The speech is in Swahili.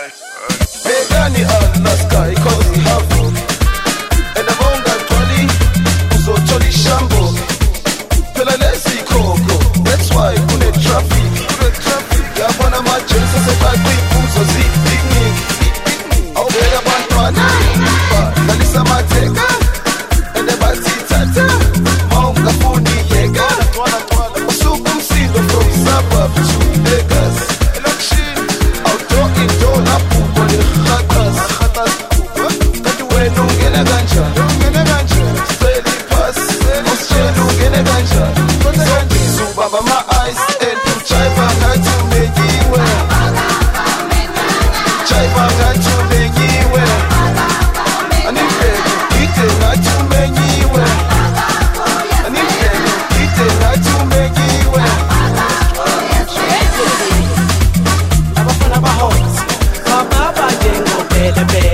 Begani Alaska ikozi hapo Edabonga twali uzotoli shambo Pelalesi koko That's why kune traffic Yabona machensa sebagwi uzo zi picnic Aubega bantwana Nalisa mateka Edebati tata Maunga funi yega Usuku msindo from suburb to Vegas Outdoor indoor na pupo ni khatas Kati wenu ngene ganja Steady pass Australia ngene ganja Subaba my eyes and chai banga to mejiwe Chai banga to mejiwe Anipego kite na to mejiwe Anipego kite na to mejiwe Abafana bahona Baba jengo bele bele